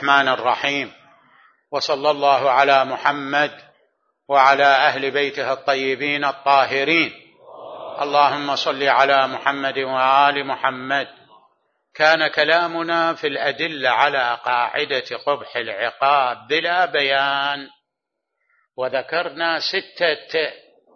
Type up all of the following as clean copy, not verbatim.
الرحمن الرحيم، وصلى الله على محمد وعلى أهل بيته الطيبين الطاهرين. اللهم صل على محمد وآل محمد. كان كلامنا في الأدلة على قاعدة قبح العقاب بلا بيان، وذكرنا 6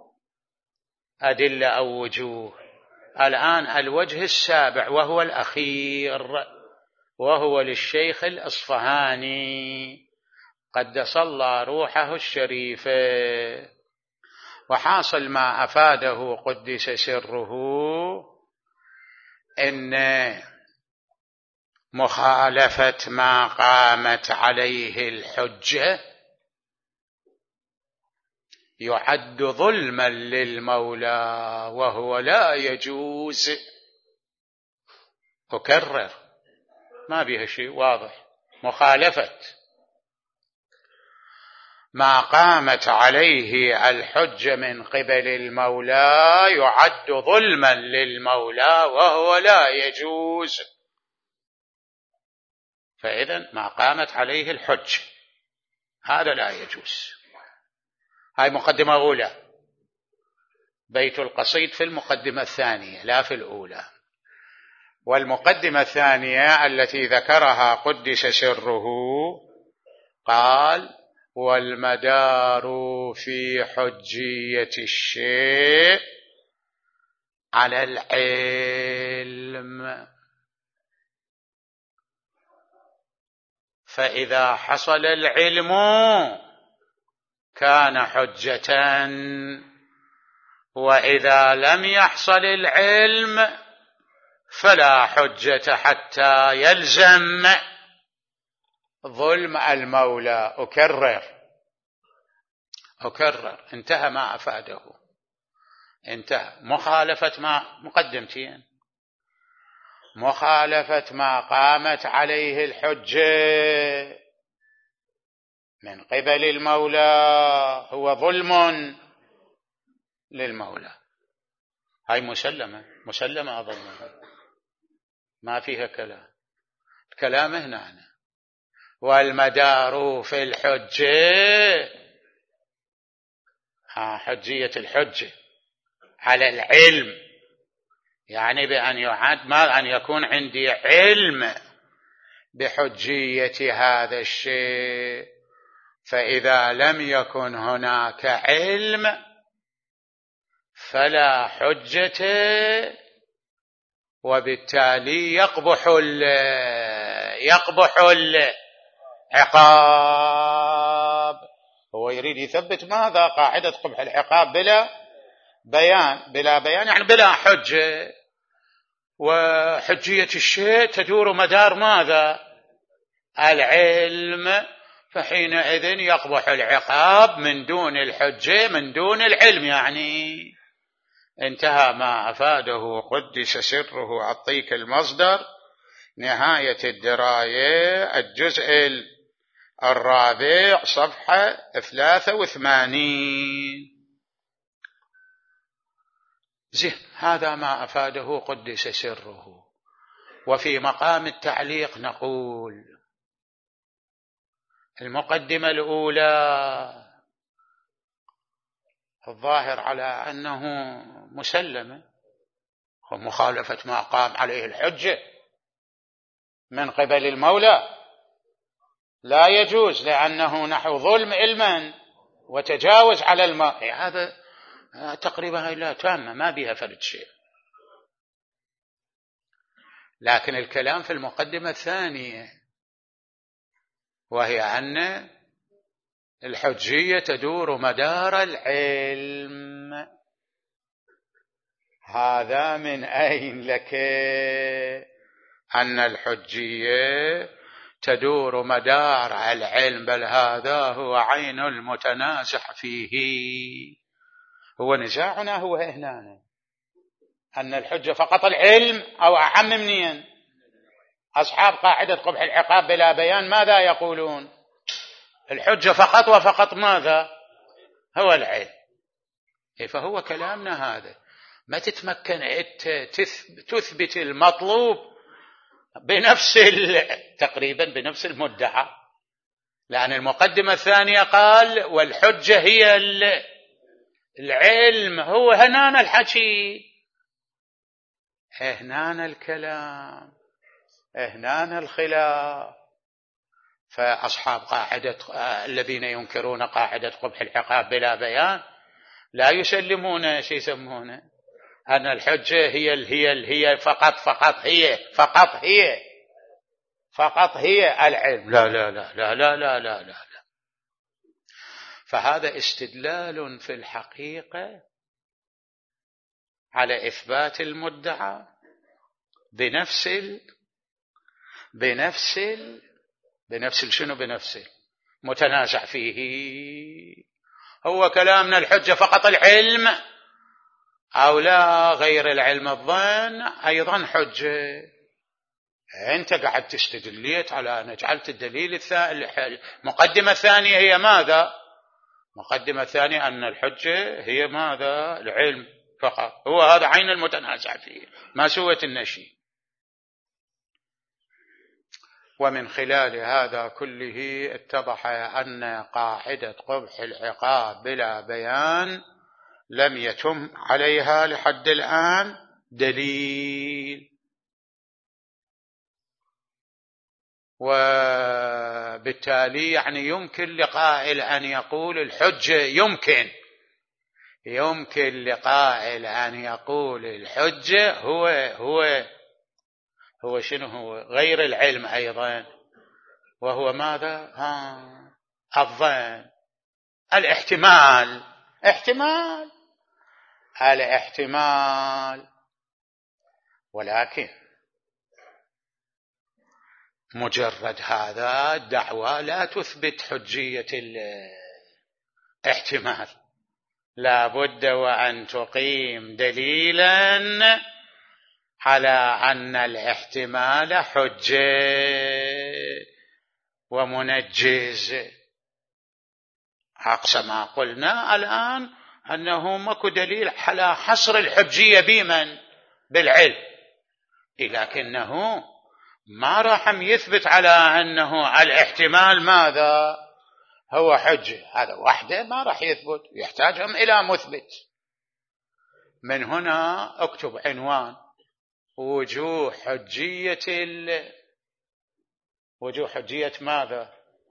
أدلة أو وجوه. الآن الوجه السابع وهو الأخير، وهو للشيخ الأصفهاني قدس الله روحه الشريفة. وحاصل ما أفاده قدس سره إن مخالفة ما قامت عليه الحجة يعد ظلما للمولى، وهو لا يجوز. أكرر، ما بها شيء، واضح. مخالفة ما قامت عليه الحجة من قبل المولى يعد ظلما للمولى، وهو لا يجوز. فإذن ما قامت عليه الحجة هذا لا يجوز. هاي مقدمة أولى. بيت القصيد في المقدمة الثانية لا في الأولى. والمقدمة الثانية التي ذكرها قدس سره قال: والمدار في حجية الشيء على العلم، فإذا حصل العلم كان حجة، وإذا لم يحصل العلم فلا حجة حتى يلزم ظلم المولى. أكرر، انتهى ما أفاده، انتهى. مخالفة ما مقدمتين، مخالفة ما قامت عليه الحجة من قبل المولى هو ظلم للمولى. هاي مسلمة أظن، ما فيها كلام هنا. والمدار في الحجة، حجية الحجة على العلم، يعني بأن يعد ما أن يكون عندي علم بحجية هذا الشيء. فإذا لم يكن هناك علم فلا حجة، وبالتالي يقبح العقاب. هو يريد يثبت ماذا؟ قاعدة قبح العقاب بلا بيان يعني بلا حجة. وحجية الشيء تدور مدار ماذا؟ العلم. فحينئذ يقبح العقاب من دون الحجة، من دون العلم. يعني انتهى ما أفاده قدس سره. أعطيك المصدر: نهاية الدراية، الجزء 4 صفحة 83. هذا ما أفاده قدس سره. وفي مقام التعليق نقول: المقدمة الأولى الظاهر على أنه مسلمة، ومخالفة ما قام عليه الحجة من قبل المولى لا يجوز، لأنه نحو ظلم علما وتجاوز على الماء. هذا تقريبا لا تامة، ما بها فرد شيء. لكن الكلام في المقدمة الثانية، وهي أن الحجية تدور مدار العلم. هذا من أين لك أن الحجية تدور مدار العلم؟ بل هذا هو عين المتنازع فيه. هو نزاعنا هو هنا أن الحجة فقط العلم، أو أعم منين؟ أصحاب قاعدة قبح العقاب بلا بيان ماذا يقولون؟ الحجة فقط، وفقط ماذا؟ هو العلم. فهو كلامنا هذا. ما تتمكن تثبت المطلوب تقريبا بنفس المدعى، لأن المقدمة الثانية قال والحجة هي العلم. هو هنانا الحكي، هنانا الكلام، هنانا الخلاف. فأصحاب قاعدة الذين ينكرون قاعدة قبح العقاب بلا بيان لا يسلمون شيء يسمونه أن الحجة هي فقط هي العلم. لا لا لا لا لا لا لا لا. فهذا استدلال في الحقيقة على إثبات المدعى بنفس متنازع فيه. هو كلامنا الحجة فقط العلم أو لا غير العلم الظن أيضا حجة. أنت قاعد تستدليت على أن جعلت الدليل المقدمة الثانية هي ماذا؟ مقدمة الثانية أن الحجة هي ماذا؟ العلم فقط. هو هذا عين المتنازع فيه، ما سوت النشي. ومن خلال هذا كله اتضح أن قاعدة قبح العقاب بلا بيان لم يتم عليها لحد الآن دليل، وبالتالي يعني يمكن لقائل أن يقول الحجة يمكن لقائل أن يقول الحجة هو شنو؟ هو غير العلم أيضا، وهو ماذا؟ الظن، الاحتمال ولكن مجرد هذا الدعوة لا تثبت حجية الاحتمال، لا بد وأن تقيم دليلا على أن الاحتمال حجة ومنجز. أقصى ما قلنا الآن أنه ماكو دليل على حصر الحجية بالعلم، لكنه ما راح يثبت على أنه الاحتمال ماذا؟ هو حجة. هذا وحده ما راح يثبت، يحتاجهم إلى مثبت. من هنا اكتب عنوان وجوه حجية ماذا؟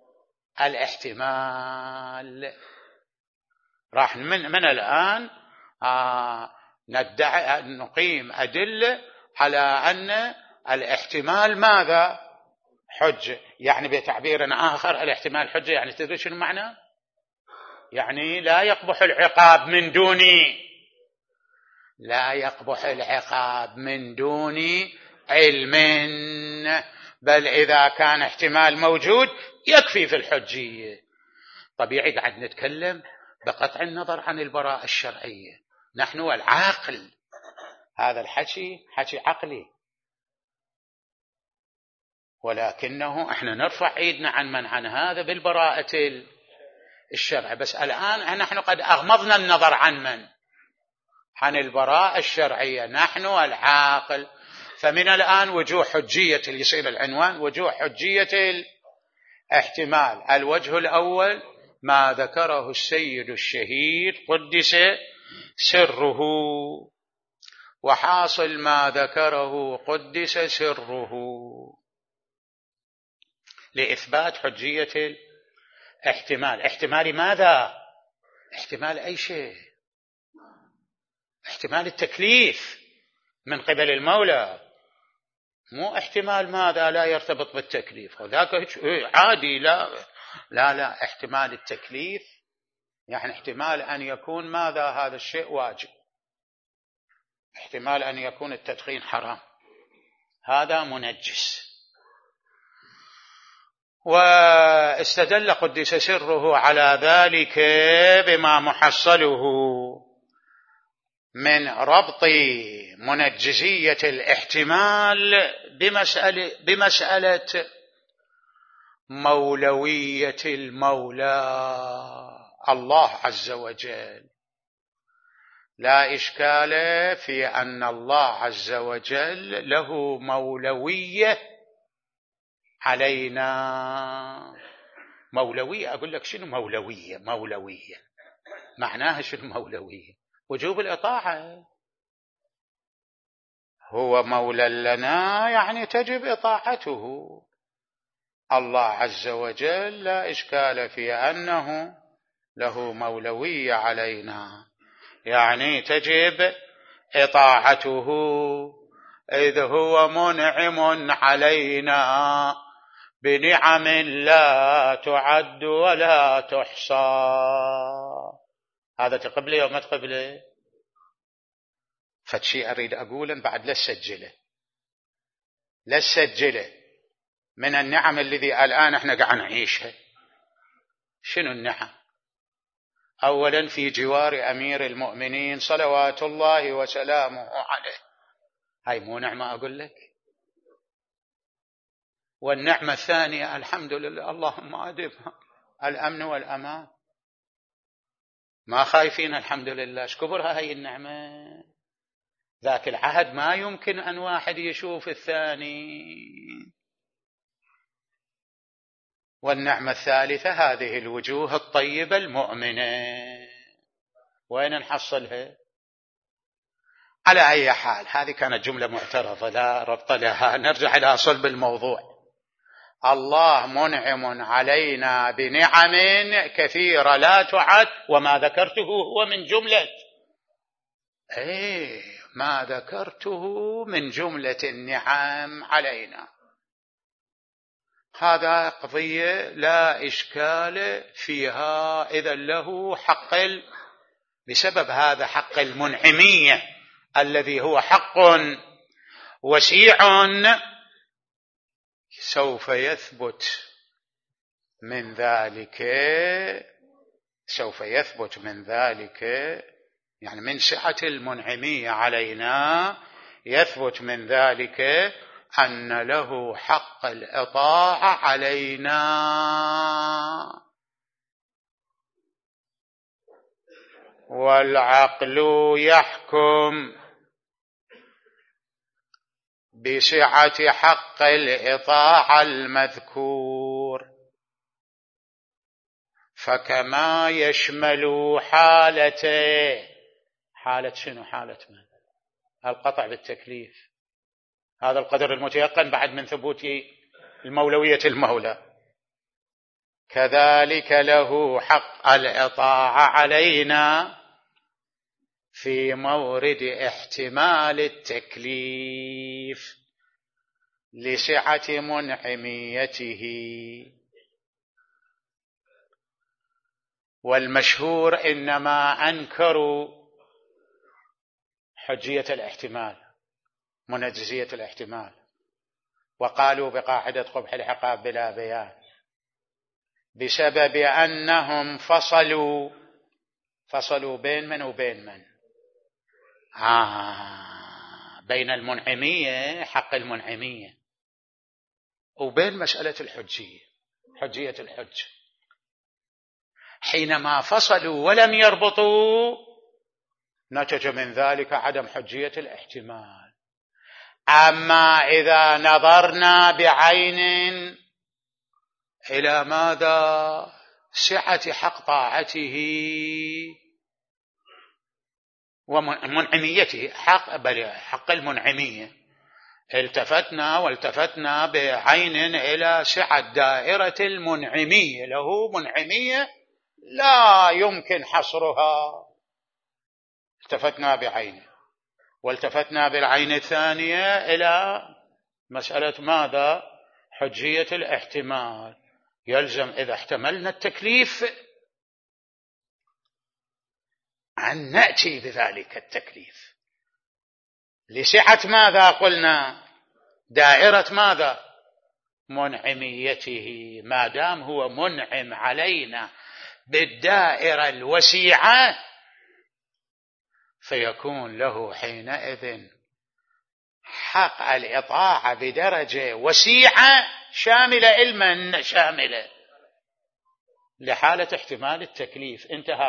الاحتمال. راح من الآن ندعي نقيم أدلة على أن الاحتمال ماذا؟ حجة. يعني بتعبير آخر الاحتمال حجة، يعني تدري شنو معنى؟ يعني لا يقبح العقاب من دون علم، بل إذا كان احتمال موجود يكفي في الحجية. طبيعي قاعد نتكلم بقطع النظر عن البراءة الشرعية، نحن والعاقل. هذا الحكي حكي عقلي، ولكنه احنا نرفع ايدنا عن هذا بالبراءة الشرع. بس الآن نحن قد أغمضنا النظر عن البراءة الشرعية، نحن العاقل. فمن الآن وجوه حجية اللي يصير العنوان وجوه حجية الاحتمال. الوجه الأول ما ذكره السيد الشهيد قدس سره، وحاصل ما ذكره قدس سره لإثبات حجية الاحتمال. احتمال ماذا؟ احتمال أي شيء، احتمال التكليف من قبل المولى، مو احتمال ماذا لا يرتبط بالتكليف، وذاك عادي. لا احتمال التكليف يعني احتمال أن يكون ماذا؟ هذا الشيء واجب، احتمال أن يكون التدخين حرام، هذا منجس. واستدل قدس سره على ذلك بما محصله من ربط منجزية الاحتمال بمسألة مولوية المولى الله عز وجل. لا إشكال في أن الله عز وجل له مولوية علينا. مولوية، أقول لك شنو مولوية؟ مولوية معناها شنو مولوية؟ وجوب الإطاعة. هو مولى لنا يعني تجب إطاعته. الله عز وجل لا إشكال في أنه له مولوية علينا، يعني تجب إطاعته، إذ هو منعم علينا بنعم لا تعد ولا تحصى. هذا تقبله أو ما تقبله؟ فشي أريد أقوله بعد لا تسجله من النعم الذي الآن احنا قاعد نعيشها. شنو النعم؟ أولا في جوار أمير المؤمنين صلوات الله وسلامه عليه، هاي مو نعمة أقول لك؟ والنعمة الثانية الحمد لله اللهم أدمها، الأمن والأمان، ما خايفين الحمد لله. شكبرها هاي النعمة؟ ذاك العهد ما يمكن أن واحد يشوف الثاني. والنعمة الثالثة هذه الوجوه الطيبة المؤمنة، وين نحصلها؟ على أي حال هذه كانت جملة معترضة لا ربط لها، نرجع إلى صلب الموضوع. الله منعم علينا بنعم كثيرة لا تعد، وما ذكرته هو من جملة ما ذكرته من جملة النعم علينا. هذا قضية لا إشكال فيها، إذا له حق بسبب هذا حق المنعمية الذي هو حق وسيع، سوف يثبت من ذلك يعني من سعة المنعمية علينا يثبت من ذلك أن له حق الإطاعة علينا. والعقل يحكم بسعة حق الإطاعة المذكور، فكما يشمل حالة شنو؟ حالة من؟ القطع بالتكليف، هذا القدر المتيقن بعد من ثبوت المولوية المولى، كذلك له حق الإطاعة علينا في مورد احتمال التكليف لسعة منعميته. والمشهور إنما أنكروا حجية الاحتمال، منجزية الاحتمال، وقالوا بقاعدة قبح العقاب بلا بيان، بسبب أنهم فصلوا بين من وبين من؟ بين المنعمية، حق المنعمية، وبين مسألة حجية الحج. حينما فصلوا ولم يربطوا نتج من ذلك عدم حجية الاحتمال. أما إذا نظرنا بعين إلى ماذا؟ سعة حق طاعته ومنعميته، حق المنعمية، والتفتنا بعين إلى سعة دائرة المنعمية، له منعمية لا يمكن حصرها، التفتنا بعينه. والتفتنا بالعين الثانية إلى مسألة ماذا؟ حجية الاحتمال. يلزم إذا احتملنا التكليف أن نأتي بذلك التكليف لسعة ماذا؟ قلنا دائرة ماذا؟ منعميته. ما دام هو منعم علينا بالدائرة الوسيعة فيكون له حينئذ حق الإطاعة بدرجة وسيعة شاملة، علما شاملة لحالة احتمال التكليف. انتهى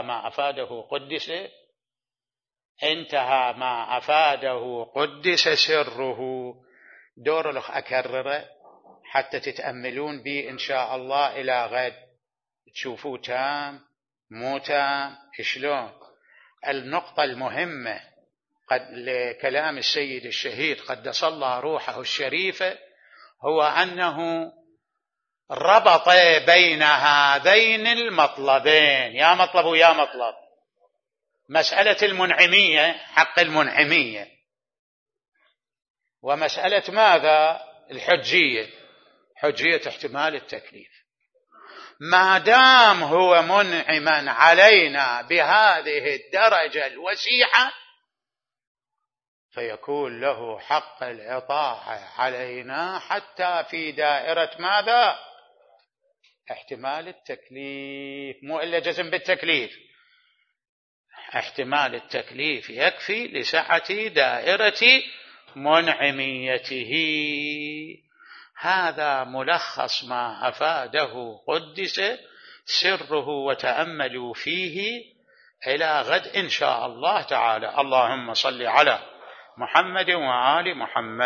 ما أفاده قدس سره. دور لخ أكرره حتى تتأملون بي إن شاء الله إلى غد تشوفوا تام مو تام شلون. النقطة المهمة لكلام السيد الشهيد قدس الله روحه الشريفة هو أنه ربط بين هذين المطلبين، يا مطلب ويا مطلب، مسألة المنعمية حق المنعمية، ومسألة ماذا؟ الحجية، حجية احتمال التكليف. ما دام هو منعما علينا بهذه الدرجة الوسيعة فيكون له حق الإطاعة علينا حتى في دائرة ماذا؟ احتمال التكليف، مو إلا جزم بالتكليف، احتمال التكليف يكفي لسعة دائرة منعميته. هذا ملخص ما أفاده قدس سره، وتأملوا فيه إلى غد إن شاء الله تعالى. اللهم صل على محمد وآل محمد.